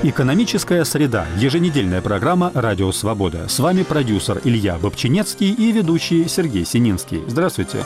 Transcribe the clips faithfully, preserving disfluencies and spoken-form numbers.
Экономическая среда. Еженедельная программа «Радио Свобода». С вами продюсер Илья Бобчинецкий и ведущий Сергей Сининский. Здравствуйте.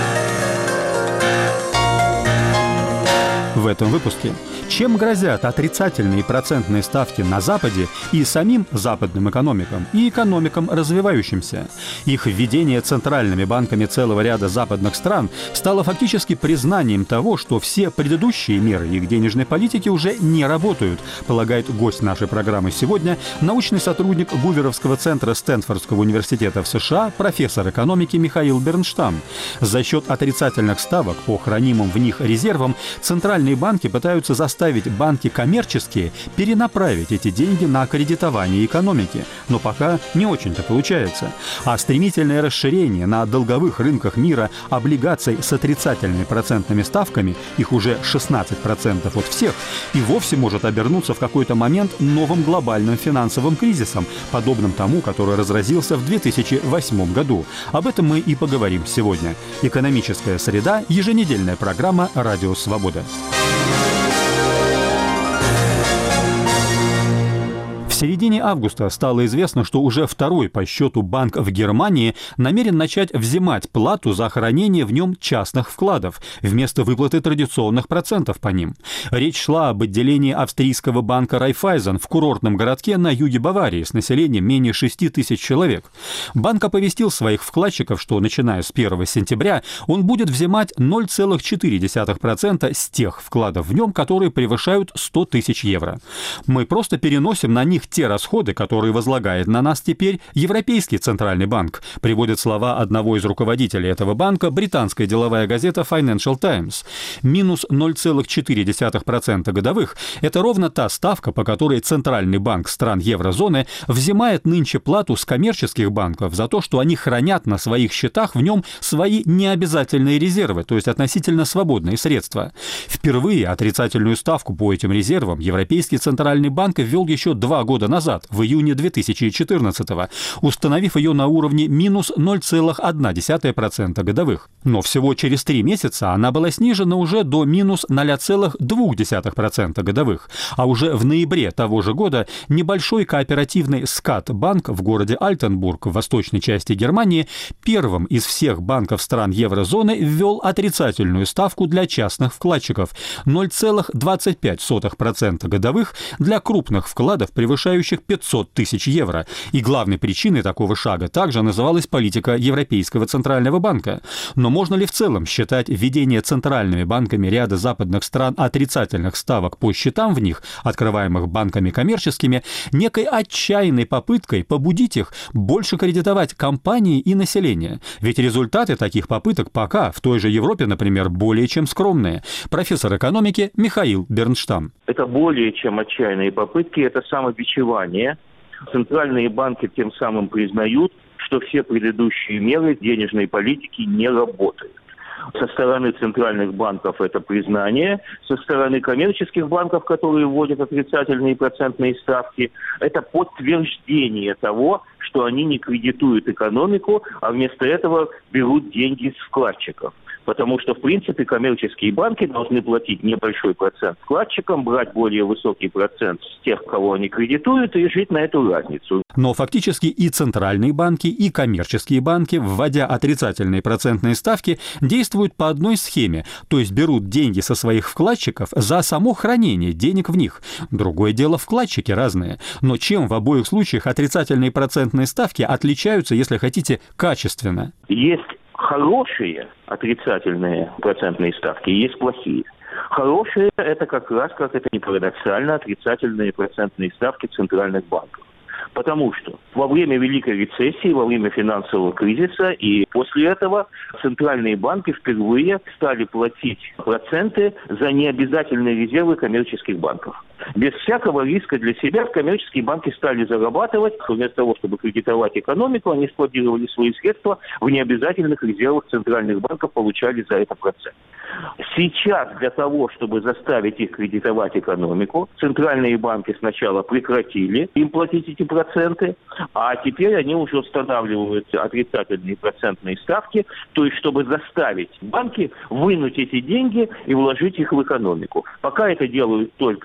В этом выпуске. Чем грозят отрицательные процентные ставки на Западе и самим западным экономикам, и экономикам развивающимся? Их введение центральными банками целого ряда западных стран стало фактически признанием того, что все предыдущие меры их денежной политики уже не работают, полагает гость нашей программы сегодня, научный сотрудник Гуверовского центра Стэнфордского университета в США, профессор экономики Михаил Бернштам. За счет отрицательных ставок по хранимым в них резервам центральные банки пытаются заставить заставить банки коммерческие перенаправить эти деньги на кредитование экономики. Но пока не очень-то получается. А стремительное расширение на долговых рынках мира облигаций с отрицательными процентными ставками, их уже шестнадцать процентов от всех, и вовсе может обернуться в какой-то момент новым глобальным финансовым кризисом, подобным тому, который разразился в две тысячи восьмом году. Об этом мы и поговорим сегодня. Экономическая среда. Еженедельная программа «Радио Свобода». В середине августа стало известно, что уже второй по счету банк в Германии намерен начать взимать плату за хранение в нем частных вкладов вместо выплаты традиционных процентов по ним. Речь шла об отделении австрийского банка Райффайзен в курортном городке на юге Баварии с населением менее шести тысяч человек. Банк оповестил своих вкладчиков, что начиная с первого сентября он будет взимать ноль целых четыре десятых процента с тех вкладов в нем, которые превышают сто тысяч евро. Мы просто переносим на них те расходы, которые возлагает на нас теперь Европейский центральный банк, приводят слова одного из руководителей этого банка британская деловая газета Financial Times. Минус ноль целых четыре десятых процента годовых – это ровно та ставка, по которой Центральный банк стран еврозоны взимает нынче плату с коммерческих банков за то, что они хранят на своих счетах в нем свои необязательные резервы, то есть относительно свободные средства. Впервые отрицательную ставку по этим резервам Европейский центральный банк ввел еще два года назад, в июне две тысячи четырнадцатого, установив ее на уровне минус ноль целых одна десятая процента годовых. Но всего через три месяца она была снижена уже до минус ноль целых две десятых процента годовых. А уже в ноябре того же года небольшой кооперативный Скат-банк в городе Альтенбург в восточной части Германии первым из всех банков стран еврозоны ввел отрицательную ставку для частных вкладчиков ноль целых двадцать пять сотых процента годовых для крупных вкладов, превышающих пятьсот тысяч евро. И главной причиной такого шага также называлась политика Европейского центрального банка. Но можно ли в целом считать введение центральными банками ряда западных стран отрицательных ставок по счетам в них, открываемых банками коммерческими, некой отчаянной попыткой побудить их больше кредитовать компании и население? Ведь результаты таких попыток пока в той же Европе, например, более чем скромные. Профессор экономики Михаил Бернштам. Это более чем отчаянные попытки, это самобичевание. Центральные банки тем самым признают, что все предыдущие меры денежной политики не работают. Со стороны центральных банков это признание, со стороны коммерческих банков, которые вводят отрицательные процентные ставки, это подтверждение того, что они не кредитуют экономику, а вместо этого берут деньги с вкладчиков. Потому что, в принципе, коммерческие банки должны платить небольшой процент вкладчикам, брать более высокий процент с тех, кого они кредитуют, и жить на эту разницу. Но фактически и центральные банки, и коммерческие банки, вводя отрицательные процентные ставки, действуют по одной схеме, то есть берут деньги со своих вкладчиков за само хранение денег в них. Другое дело, вкладчики разные. Но чем в обоих случаях отрицательные процентные ставки отличаются, если хотите, качественно? Есть хорошие отрицательные процентные ставки, есть плохие. Хорошие – это как раз, как это ни парадоксально, отрицательные процентные ставки центральных банков. Потому что во время Великой рецессии, во время финансового кризиса и после этого центральные банки впервые стали платить проценты за необязательные резервы коммерческих банков. Без всякого риска для себя коммерческие банки стали зарабатывать. Вместо того, чтобы кредитовать экономику, они складировали свои средства в необязательных резервах центральных банков, получали за это процент. Сейчас для того, чтобы заставить их кредитовать экономику, центральные банки сначала прекратили им платить эти проценты, а теперь они уже устанавливают отрицательные процентные ставки, то есть чтобы заставить банки вынуть эти деньги и вложить их в экономику. Пока это делают только в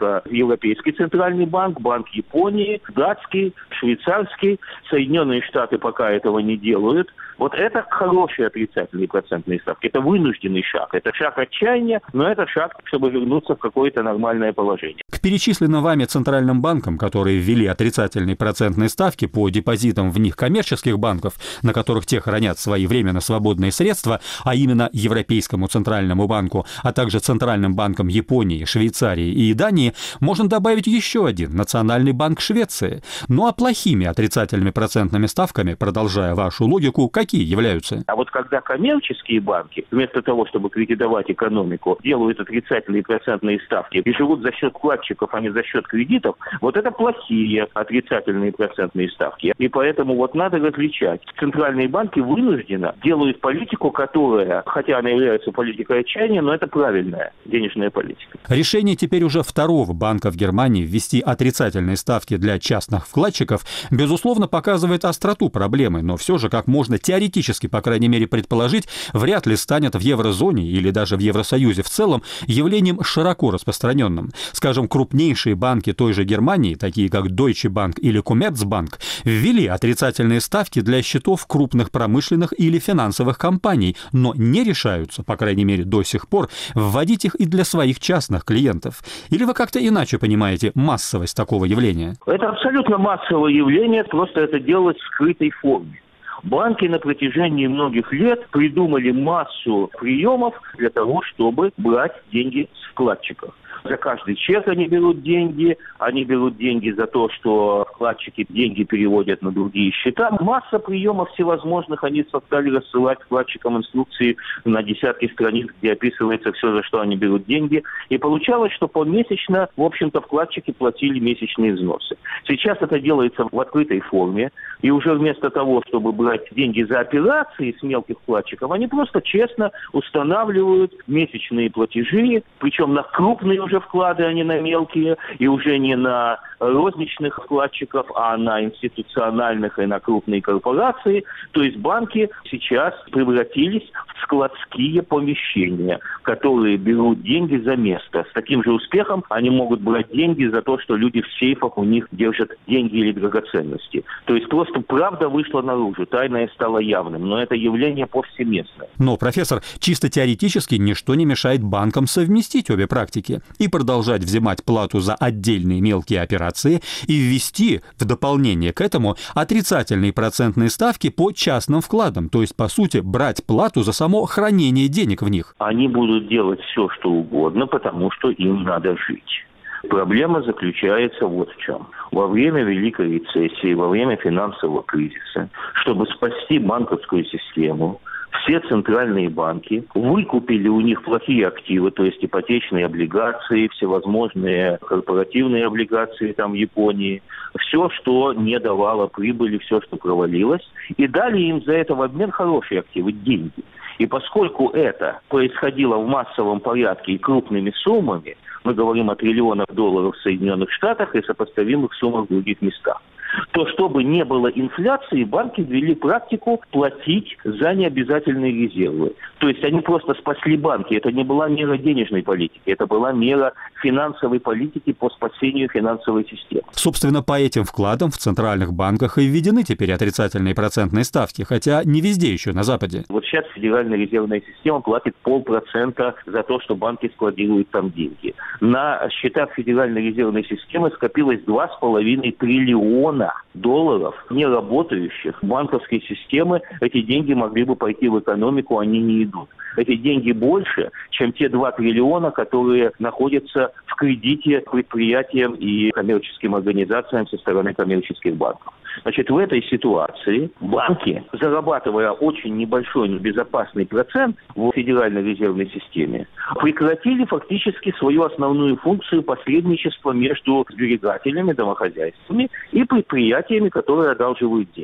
Европейский центральный банк, Банк Японии, датский, швейцарский. Соединенные Штаты пока этого не делают. Вот это хорошие отрицательные процентные ставки. Это вынужденный шаг. Это шаг отчаяния, но это шаг, чтобы вернуться в какое-то нормальное положение. К перечисленным вами центральным банкам, которые ввели отрицательные процентные ставки по депозитам в них коммерческих банков, на которых те хранят свои временно свободные средства, а именно Европейскому центральному банку, а также Центральным банкам Японии, Швейцарии и Дании, можно добавить еще один – Национальный банк Швеции. Ну а плохими отрицательными процентными ставками, продолжая вашу логику, какие являются? А вот когда коммерческие банки, вместо того, чтобы кредитовать экономику, делают отрицательные процентные ставки и живут за счет вкладчиков, а не за счет кредитов, вот это плохие отрицательные процентные ставки. И поэтому вот надо различать. Центральные банки вынужденно делают политику, которая, хотя она является политикой отчаяния, но это правильная денежная политика. Решение теперь уже второго банка в Германии ввести отрицательные ставки для частных вкладчиков, безусловно, показывает остроту проблемы, но все же, как можно теоретически, по крайней мере, предположить, вряд ли станет в еврозоне или даже в Евросоюзе в целом явлением широко распространенным. Скажем, крупнейшие банки той же Германии, такие как Deutsche Bank или Commerzbank, ввели отрицательные ставки для счетов крупных промышленных или финансовых компаний, но не решаются, по крайней мере, до сих пор, вводить их и для своих частных клиентов. Или вы как-то иначе понимаете массовость такого явления? Это абсолютно массовое явление, просто это делать в скрытой форме. Банки на протяжении многих лет придумали массу приемов для того, чтобы брать деньги с вкладчиков. За каждый чек они берут деньги, они берут деньги за то, что вкладчики деньги переводят на другие счета. Масса приемов всевозможных, они стали рассылать вкладчикам инструкции на десятки страниц, где описывается все, за что они берут деньги. И получалось, что помесячно, в общем-то, вкладчики платили месячные взносы. Сейчас это делается в открытой форме, и уже вместо того, чтобы брать деньги за операции с мелких вкладчиков, они просто честно устанавливают месячные платежи, причем на крупные уже вклады, а не на мелкие, и уже не на розничных вкладчиков, а на институциональных и на крупные корпорации. То есть банки сейчас превратились в складские помещения, которые берут деньги за место. С таким же успехом они могут брать деньги за то, что люди в сейфах у них держат деньги или драгоценности. То есть просто правда вышла наружу, тайное стало явным, но это явление повсеместное. Но, профессор, чисто теоретически ничто не мешает банкам совместить обе практики и продолжать взимать плату за отдельные мелкие операции и ввести в дополнение к этому отрицательные процентные ставки по частным вкладам, то есть, по сути, брать плату за само хранение денег в них. Они будут делать все, что угодно, потому что им надо жить. Проблема заключается вот в чем. Во время Великой рецессии, во время финансового кризиса, чтобы спасти банковскую систему, все центральные банки выкупили у них плохие активы, то есть ипотечные облигации, всевозможные корпоративные облигации там в Японии, все, что не давало прибыли, все, что провалилось, и дали им за это в обмен хорошие активы, деньги. И поскольку это происходило в массовом порядке и крупными суммами, мы говорим о триллионах долларов в Соединенных Штатах и сопоставимых суммах в других местах, то чтобы не было инфляции, банки ввели практику платить за необязательные резервы. То есть они просто спасли банки. Это не была мера денежной политики, это была мера финансовой политики по спасению финансовой системы. Собственно, по этим вкладам в центральных банках и введены теперь отрицательные процентные ставки, хотя не везде еще на Западе. Вот сейчас Федеральная резервная система платит полпроцента за то, что банки складируют там деньги. На счетах Федеральной резервной системы скопилось два с половиной триллиона долларов неработающих банковской системы. Эти деньги могли бы пойти в экономику, они не идут. Эти деньги больше, чем те два триллиона, которые находятся в кредите предприятиям и коммерческим организациям со стороны коммерческих банков. Значит, в этой ситуации банки, зарабатывая очень небольшой, но безопасный процент в Федеральной резервной системе, прекратили фактически свою основную функцию посредничества между сберегателями, домохозяйствами и предприятиями, которые одалживают деньги.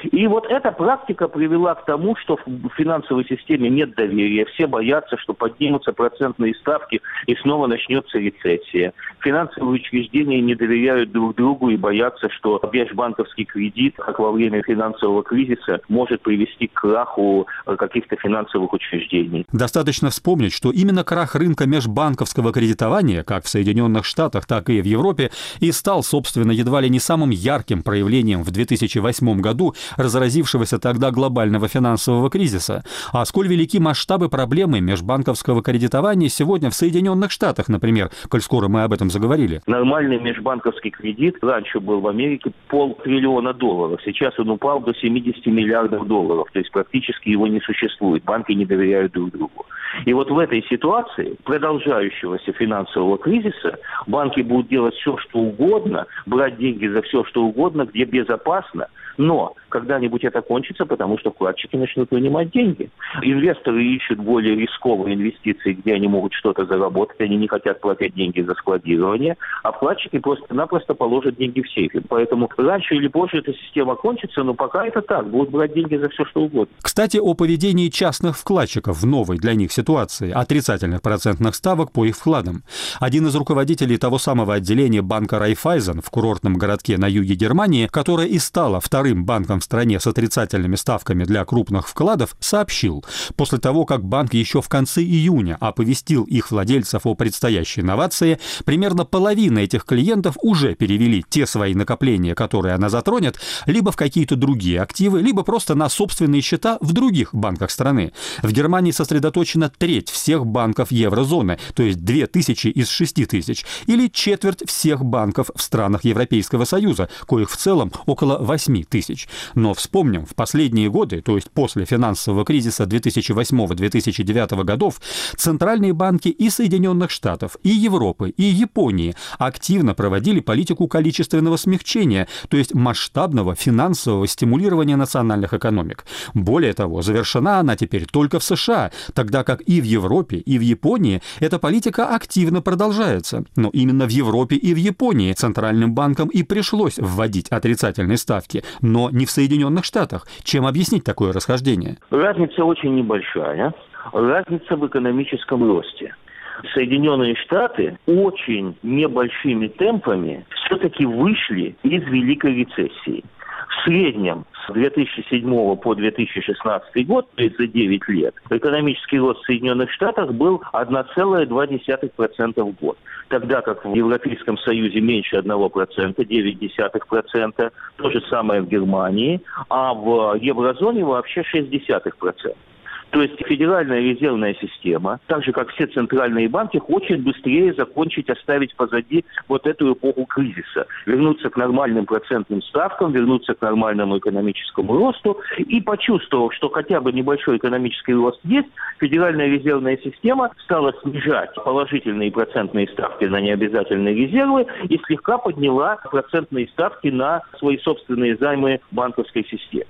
И вот эта практика привела к тому, что в финансовой системе нет доверия. Все боятся, что поднимутся процентные ставки и снова начнется рецессия. Финансовые учреждения не доверяют друг другу и боятся, что межбанковский кредит, как во время финансового кризиса, может привести к краху каких-то финансовых учреждений. Достаточно вспомнить, что именно крах рынка межбанковского кредитования, как в Соединенных Штатах, так и в Европе, и стал, собственно, едва ли не самым ярким проявлением в две тысячи восьмом году разразившегося тогда глобального финансового кризиса. А сколь велики масштабы проблемы межбанковского кредитования сегодня в Соединенных Штатах, например, коль скоро мы об этом заговорили. Нормальный межбанковский кредит раньше был в Америке полтриллиона долларов. Сейчас он упал до семидесяти миллиардов долларов. То есть практически его не существует. Банки не доверяют друг другу. И вот в этой ситуации продолжающегося финансового кризиса банки будут делать все, что угодно, брать деньги за все, что угодно, где безопасно. Но когда-нибудь это кончится, потому что вкладчики начнут вынимать деньги. Инвесторы ищут более рисковые инвестиции, где они могут что-то заработать. Они не хотят платить деньги за складирование, а вкладчики просто-напросто положат деньги в сейф. Поэтому раньше или позже эта система кончится, но пока это так. Будут брать деньги за все, что угодно. Кстати, о поведении частных вкладчиков в новой для них ситуации, отрицательных процентных ставок по их вкладам. Один из руководителей того самого отделения банка Райффайзен в курортном городке на юге Германии, которое и стало вторым банком в стране с отрицательными ставками для крупных вкладов, сообщил, после того, как банк еще в конце июня оповестил их владельцев о предстоящей новации, примерно половина этих клиентов уже перевели те свои накопления, которые она затронет, либо в какие-то другие активы, либо просто на собственные счета в других банках страны. В Германии сосредоточена треть всех банков еврозоны, то есть две тысячи из шести тысяч, или четверть всех банков в странах Европейского Союза, коих в целом около восьми тысяч. Но вспомним, в последние годы, то есть после финансового кризиса две тысячи восьмого — две тысячи девятого годов, центральные банки и Соединенных Штатов, и Европы, и Японии активно проводили политику количественного смягчения, то есть масштабного финансового стимулирования национальных экономик. Более того, завершена она теперь только в США, тогда как и в Европе, и в Японии эта политика активно продолжается. Но именно в Европе и в Японии центральным банкам и пришлось вводить отрицательные ставки, но не в Соединенных Штатах. Чем объяснить такое расхождение? Разница очень небольшая. Разница в экономическом росте. Соединенные Штаты очень небольшими темпами все-таки вышли из Великой рецессии. В среднем с две тысячи седьмого по две тысячи шестнадцатый год, то есть за девять лет, экономический рост в Соединенных Штатах был одна целая две десятых процента в год. Тогда как в Европейском Союзе меньше одного процента, девять десятых процента, то же самое в Германии, а в еврозоне вообще шесть десятых процента. То есть Федеральная резервная система, так же как все центральные банки, хочет быстрее закончить, оставить позади вот эту эпоху кризиса. Вернуться к нормальным процентным ставкам, вернуться к нормальному экономическому росту. И почувствовав, что хотя бы небольшой экономический рост есть, Федеральная резервная система стала снижать положительные процентные ставки на необязательные резервы и слегка подняла процентные ставки на свои собственные займы банковской системы.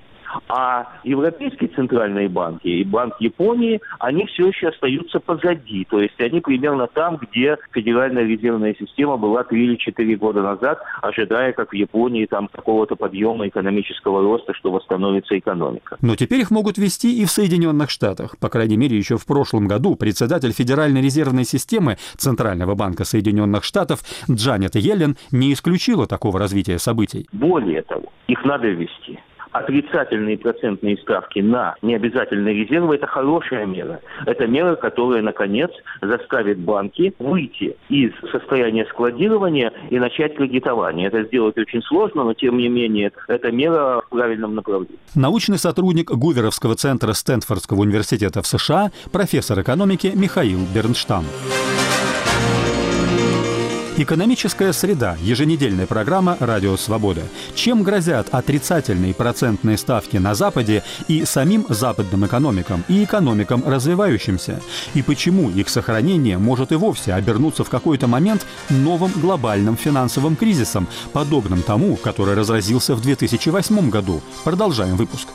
А европейские центральные банки и Банк Японии, они все еще остаются позади. То есть они примерно там, где Федеральная резервная система была три или четыре года назад, ожидая, как в Японии, там какого-то подъема экономического роста, что восстановится экономика. Но теперь их могут вести и в Соединенных Штатах. По крайней мере, еще в прошлом году председатель Федеральной резервной системы Центрального банка Соединенных Штатов Джанет Йеллен не исключила такого развития событий. Более того, их надо ввести. Отрицательные процентные ставки на необязательные резервы – это хорошая мера. Это мера, которая, наконец, заставит банки выйти из состояния складирования и начать кредитование. Это сделать очень сложно, но, тем не менее, это мера в правильном направлении. Научный сотрудник Гуверовского центра Стэнфордского университета в США, профессор экономики Михаил Бернштам. Экономическая среда. Еженедельная программа «Радио Свобода». Чем грозят отрицательные процентные ставки на Западе и самим западным экономикам, и экономикам развивающимся? И почему их сохранение может и вовсе обернуться в какой-то момент новым глобальным финансовым кризисом, подобным тому, который разразился в две тысячи восьмом году? Продолжаем выпуск.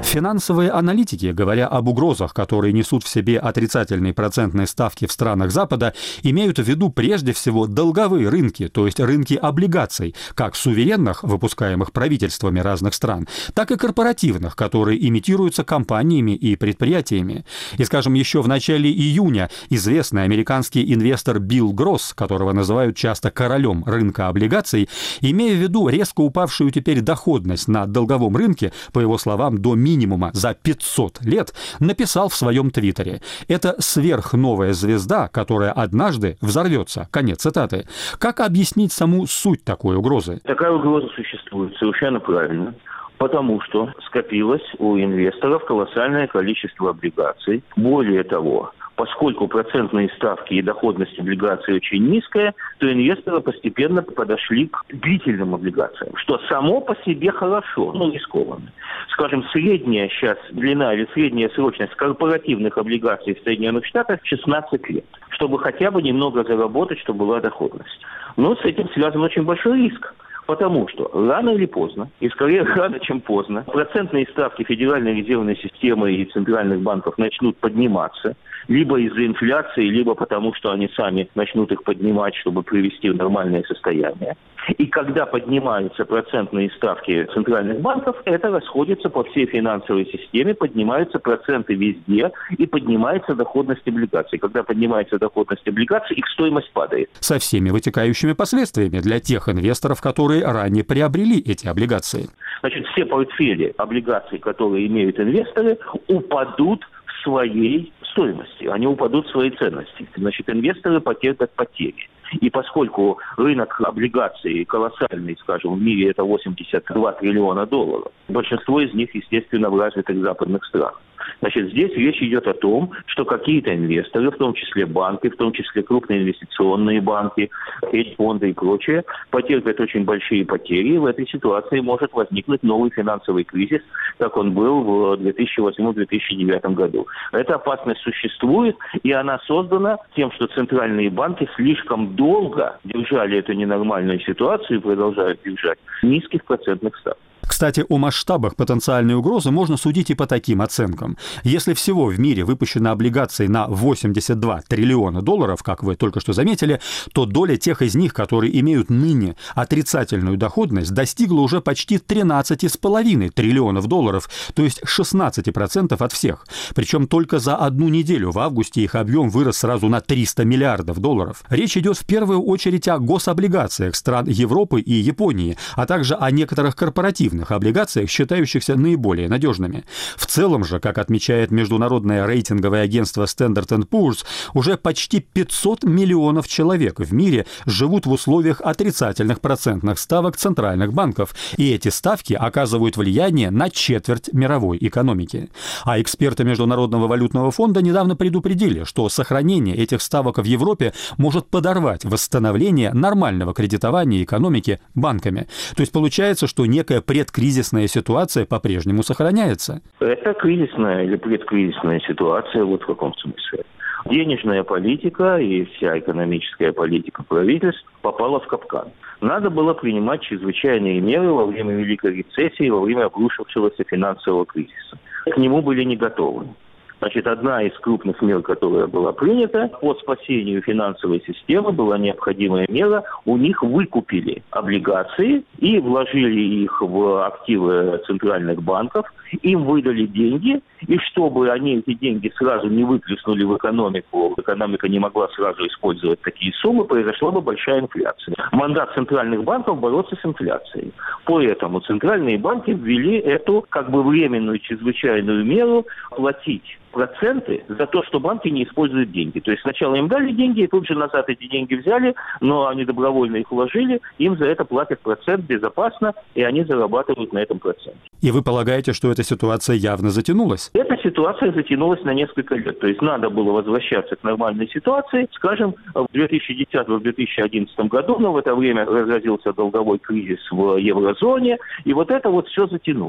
Финансовые аналитики, говоря об угрозах, которые несут в себе отрицательные процентные ставки в странах Запада, имеют в виду прежде всего долговые рынки, то есть рынки облигаций, как суверенных, выпускаемых правительствами разных стран, так и корпоративных, которые имитируются компаниями и предприятиями. И, скажем, еще в начале июня известный американский инвестор Билл Гросс, которого называют часто королем рынка облигаций, имея в виду резко упавшую теперь доходность на долговом рынке, по его словам, до минимума, минимума за пятьсот лет, написал в своем твиттере: «Это сверхновая звезда, которая однажды взорвется». Конец цитаты. Как объяснить саму суть такой угрозы? Такая угроза существует, совершенно правильно. Потому что скопилось у инвесторов колоссальное количество облигаций. Более того, поскольку процентные ставки и доходность облигаций очень низкая, то инвесторы постепенно подошли к длительным облигациям, что само по себе хорошо, но рискованно. Скажем, средняя сейчас длина или средняя срочность корпоративных облигаций в Соединенных Штатах шестнадцать лет, чтобы хотя бы немного заработать, чтобы была доходность. Но с этим связан очень большой риск. Потому что рано или поздно, и скорее рано, чем поздно, процентные ставки Федеральной резервной системы и центральных банков начнут подниматься, либо из-за инфляции, либо потому, что они сами начнут их поднимать, чтобы привести в нормальное состояние. И когда поднимаются процентные ставки центральных банков, это расходится по всей финансовой системе, поднимаются проценты везде и поднимается доходность облигаций. Когда поднимается доходность облигаций, их стоимость падает. Со всеми вытекающими последствиями для тех инвесторов, которые ранее приобрели эти облигации. Значит, все портфели облигаций, которые имеют инвесторы, упадут в своей стоимости, они упадут в своей ценности. Значит, инвесторы потерпят потери. И поскольку рынок облигаций колоссальный, скажем, в мире это восемьдесят два триллиона долларов, большинство из них, естественно, в развитых западных странах. Значит, здесь речь идет о том, что какие-то инвесторы, в том числе банки, в том числе крупные инвестиционные банки, хедж-фонды и прочее, потерпят очень большие потери. И в этой ситуации может возникнуть новый финансовый кризис, как он был в две тысячи восьмом — две тысячи девятом году. Эта опасность существует, и она создана тем, что центральные банки слишком долго держали эту ненормальную ситуацию и продолжают держать низких процентных ставок. Кстати, о масштабах потенциальной угрозы можно судить и по таким оценкам. Если всего в мире выпущено облигаций на восемьдесят два триллиона долларов, как вы только что заметили, то доля тех из них, которые имеют ныне отрицательную доходность, достигла уже почти тринадцати с половиной триллионов долларов, то есть шестнадцать процентов от всех. Причем только за одну неделю в августе их объем вырос сразу на триста миллиардов долларов. Речь идет в первую очередь о гособлигациях стран Европы и Японии, а также о некоторых корпоративных облигациях, считающихся наиболее надежными. В целом же, как отмечает международное рейтинговое агентство Standard энд Poor's, уже почти пятьсот миллионов человек в мире живут в условиях отрицательных процентных ставок центральных банков, и эти ставки оказывают влияние на четверть мировой экономики. А эксперты Международного валютного фонда недавно предупредили, что сохранение этих ставок в Европе может подорвать восстановление нормального кредитования экономики банками. То есть получается, что некая пред кризисная ситуация по-прежнему сохраняется. Это кризисная или предкризисная ситуация, вот в каком смысле. Денежная политика и вся экономическая политика правительств попала в капкан. Надо было принимать чрезвычайные меры во время Великой рецессии, во время обрушившегося финансового кризиса. К нему были не готовы. Значит, одна из крупных мер, которая была принята по спасению финансовой системы, была необходимая мера. У них выкупили облигации и вложили их в активы центральных банков. Им выдали деньги, и чтобы они эти деньги сразу не выплеснули в экономику, экономика не могла сразу использовать такие суммы, произошла бы большая инфляция. Мандат центральных банков бороться с инфляцией. Поэтому центральные банки ввели эту как бы временную чрезвычайную меру платить проценты за то, что банки не используют деньги. То есть сначала им дали деньги, и тут же назад эти деньги взяли, но они добровольно их вложили, им за это платят процент безопасно, и они зарабатывают на этом проценте. И вы полагаете, что эта ситуация явно затянулась? Эта ситуация затянулась на несколько лет. То есть надо было возвращаться к нормальной ситуации, скажем, в две тысячи десятом — две тысячи одиннадцатом году, но в это время разразился долговой кризис в еврозоне, и вот это вот все затянулось.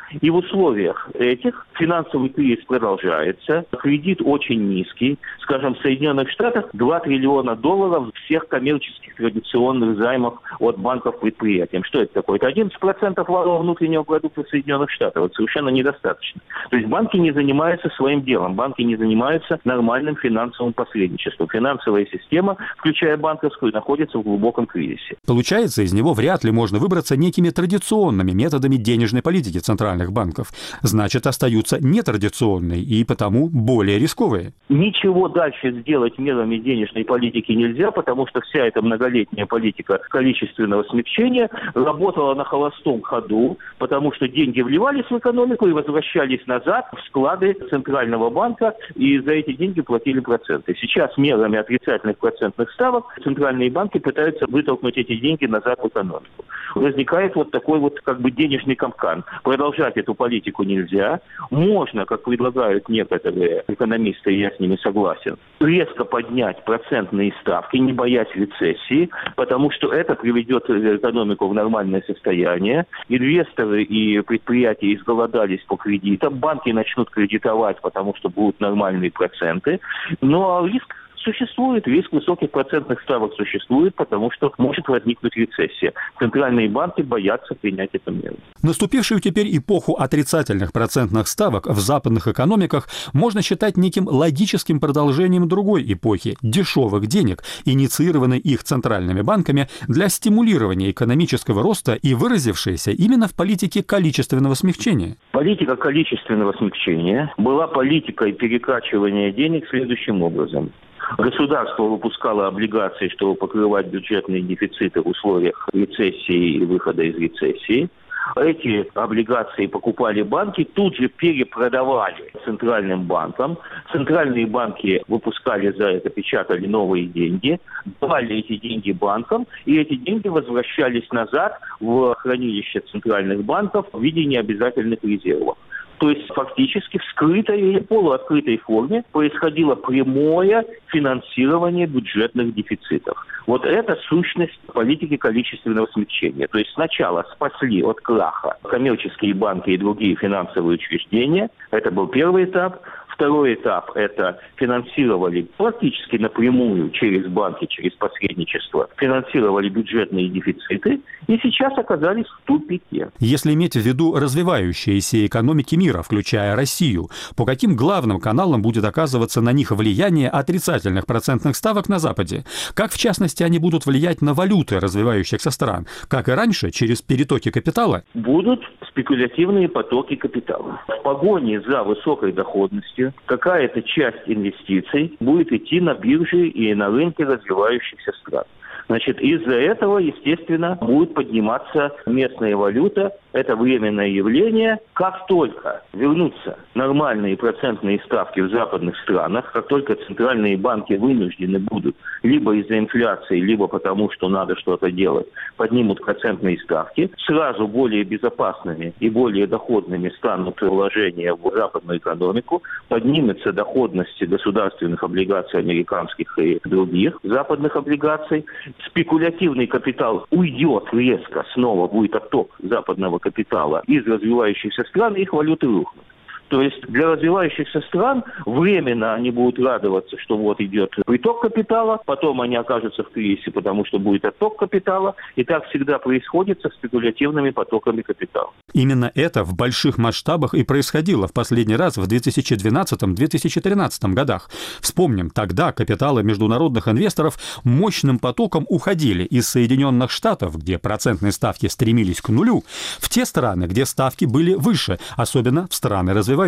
И в условиях этих финансовый кризис продолжается, кредит очень низкий. Скажем, в Соединенных Штатах два триллиона долларов всех коммерческих традиционных займов от банков предприятиям. Что это такое? Это одиннадцать процентов валового внутреннего продукта Соединенных Штатов. Это совершенно недостаточно. То есть банки не занимаются своим делом, банки не занимаются нормальным финансовым посредничеством. Финансовая система, включая банковскую, находится в глубоком кризисе. Получается, из него вряд ли можно выбраться некими традиционными методами денежной политики центральных банков. Значит, остаются нетрадиционные и потому более рисковые. Ничего дальше сделать мерами денежной политики нельзя, потому что вся эта многолетняя политика количественного смягчения работала на холостом ходу, потому что деньги вливались в экономику и возвращались назад в склады Центрального банка, и за эти деньги платили проценты. Сейчас мерами отрицательных процентных ставок центральные банки пытаются вытолкнуть эти деньги назад в экономику. Возникает вот такой вот как бы денежный капкан. Продолжать эту политику нельзя. Можно, как предлагают некоторые экономисты, и я с ними согласен, резко поднять процентные ставки, не боясь рецессии, потому что это приведет экономику в нормальное состояние. Инвесторы и предприятия изголодались по кредитам, банки начнут кредитовать, потому что будут нормальные проценты. Но риск существует, риск высоких процентных ставок существует, потому что может возникнуть рецессия. Центральные банки боятся принять эту меру. Наступившую теперь эпоху отрицательных процентных ставок в западных экономиках можно считать неким логическим продолжением другой эпохи – дешевых денег, инициированной их центральными банками для стимулирования экономического роста и выразившейся именно в политике количественного смягчения. Политика количественного смягчения была политикой перекачивания денег следующим образом. Государство выпускало облигации, чтобы покрывать бюджетные дефициты в условиях рецессии и выхода из рецессии. Эти облигации покупали банки, тут же перепродавали центральным банкам. Центральные банки выпускали за это, печатали новые деньги, давали эти деньги банкам, и эти деньги возвращались назад в хранилище центральных банков в виде необязательных резервов. То есть фактически в скрытой или полуоткрытой форме происходило прямое финансирование бюджетных дефицитов. Вот это сущность политики количественного смягчения. То есть сначала спасли от краха коммерческие банки и другие финансовые учреждения. Это был первый этап. Второй этап – это финансировали практически напрямую через банки, через посредничество, финансировали бюджетные дефициты и сейчас оказались в тупике. Если иметь в виду развивающиеся экономики мира, включая Россию, по каким главным каналам будет оказываться на них влияние отрицательных процентных ставок на Западе? Как, в частности, они будут влиять на валюты развивающихся стран? Как и раньше, через перетоки капитала? Будут спекулятивные потоки капитала. В погоне за высокой доходностью какая-то часть инвестиций будет идти на биржи и на рынки развивающихся стран. Значит, из-за этого, естественно, будет подниматься местная валюта. Это временное явление. Как только вернутся нормальные процентные ставки в западных странах, как только центральные банки вынуждены будут либо из-за инфляции, либо потому, что надо что-то делать, поднимут процентные ставки, сразу более безопасными и более доходными станут вложения в западную экономику, поднимется доходность государственных облигаций американских и других западных облигаций, спекулятивный капитал уйдет резко, снова будет отток западного капитала из развивающихся стран, их валюты рухнут. То есть для развивающихся стран временно они будут радоваться, что вот идет приток капитала, потом они окажутся в кризисе, потому что будет отток капитала, и так всегда происходит со спекулятивными потоками капитала. Именно это в больших масштабах и происходило в последний раз в две тысячи двенадцатом — две тысячи тринадцатом годах. Вспомним, тогда капиталы международных инвесторов мощным потоком уходили из Соединенных Штатов, где процентные ставки стремились к нулю, в те страны, где ставки были выше, особенно в страны развивающиеся.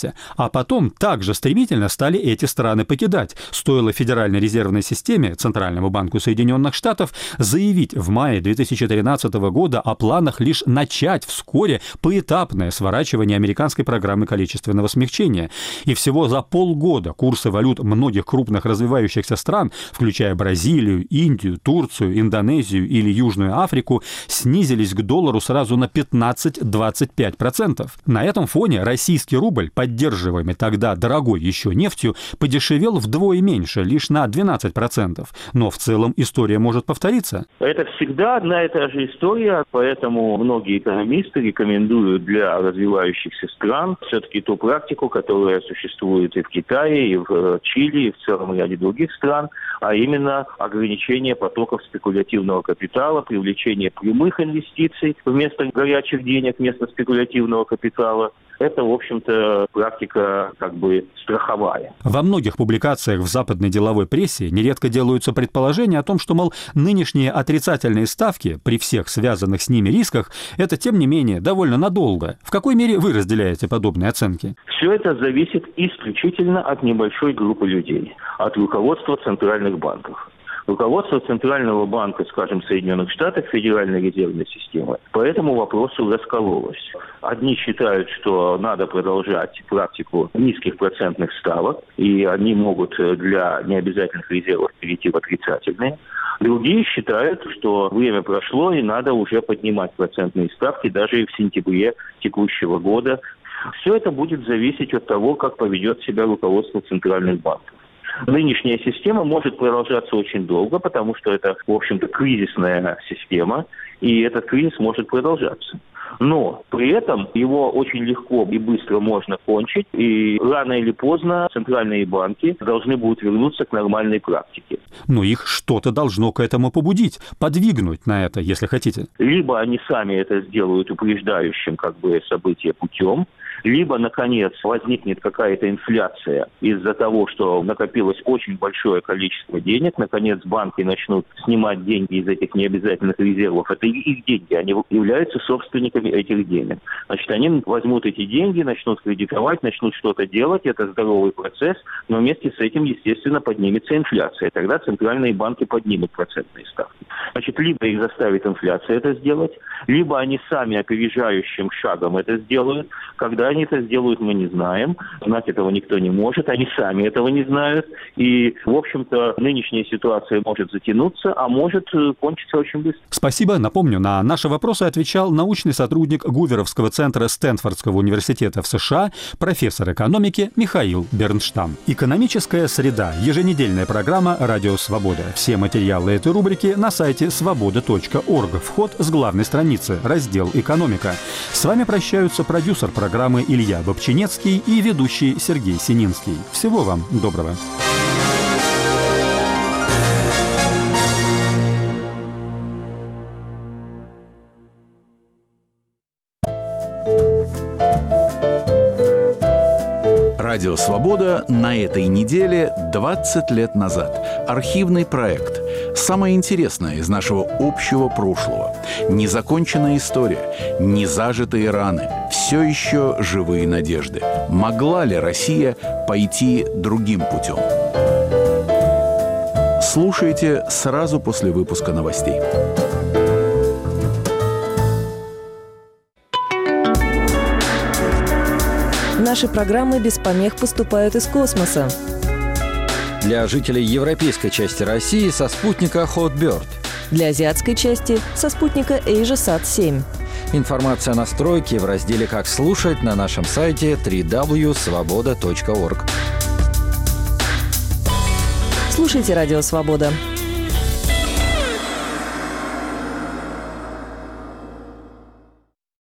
А потом также стремительно стали эти страны покидать. Стоило Федеральной резервной системе, Центральному банку Соединенных Штатов, заявить в мае две тысячи тринадцатого года о планах лишь начать вскоре поэтапное сворачивание американской программы количественного смягчения. И всего за полгода курсы валют многих крупных развивающихся стран, включая Бразилию, Индию, Турцию, Индонезию или Южную Африку, снизились к доллару сразу на пятнадцать — двадцать пять процентов. На этом фоне российский рубль, поддерживаемый тогда дорогой еще нефтью, подешевел вдвое меньше, лишь на двенадцать процентов. Но в целом история может повториться. Это всегда одна и та же история, поэтому многие экономисты рекомендуют для развивающихся стран все-таки ту практику, которая существует и в Китае, и в Чили, и в целом ряде других стран, а именно ограничение потоков спекулятивного капитала, привлечение прямых инвестиций вместо горячих денег, вместо спекулятивного капитала. Это, в общем-то, практика как бы страховая. Во многих публикациях в западной деловой прессе нередко делаются предположения о том, что, мол, нынешние отрицательные ставки при всех связанных с ними рисках – это, тем не менее, довольно надолго. В какой мере вы разделяете подобные оценки? Все это зависит исключительно от небольшой группы людей, от руководства центральных банков. Руководство Центрального банка, скажем, Соединенных Штатов, Федеральной резервной системы, по этому вопросу раскололось. Одни считают, что надо продолжать практику низких процентных ставок, и они могут для необязательных резервов перейти в отрицательные. Другие считают, что время прошло, и надо уже поднимать процентные ставки даже и в сентябре текущего года. Все это будет зависеть от того, как поведет себя руководство центральных банков. Нынешняя система может продолжаться очень долго, потому что это, в общем-то, кризисная система, и этот кризис может продолжаться. Но при этом его очень легко и быстро можно кончить, и рано или поздно центральные банки должны будут вернуться к нормальной практике. Но их что-то должно к этому побудить, подвигнуть на это, если хотите. Либо они сами это сделают упреждающим как бы события путем, либо, наконец, возникнет какая-то инфляция из-за того, что накопилось очень большое количество денег. Наконец, банки начнут снимать деньги из этих необязательных резервов. Это их деньги, они являются собственниками этих денег. Значит, они возьмут эти деньги, начнут кредитовать, начнут что-то делать. Это здоровый процесс, но вместе с этим, естественно, поднимется инфляция. Тогда центральные банки поднимут процентные ставки. Значит, либо их заставит инфляция это сделать, либо они сами опережающим шагом это сделают. Когда они это сделают, мы не знаем. Знать этого никто не может. Они сами этого не знают. И, в общем-то, нынешняя ситуация может затянуться, а может кончиться очень быстро. Спасибо. Напомню, на наши вопросы отвечал научный сотрудник Гуверовского центра Стэнфордского университета в США, профессор экономики Михаил Бернштам. Экономическая среда. Еженедельная программа «Радио Свобода». Все материалы этой рубрики на сайте свобода точка орг. Вход с главной страницы. Раздел «Экономика». С вами прощаются продюсер программы Илья Бобчинецкий и ведущий Сергей Сининский. Всего вам доброго. Радио «Свобода» на этой неделе двадцать лет назад. Архивный проект. Самое интересное из нашего общего прошлого. Незаконченная история, незажитые раны, все еще живые надежды. Могла ли Россия пойти другим путем? Слушайте сразу после выпуска новостей. Наши программы без помех поступают из космоса. Для жителей европейской части России со спутника Hotbird. Для азиатской части со спутника AsiaSat семь. Информация о настройке в разделе «Как слушать» на нашем сайте дабл-ю дабл-ю дабл-ю точка свобода точка орг. Слушайте «Радио Свобода».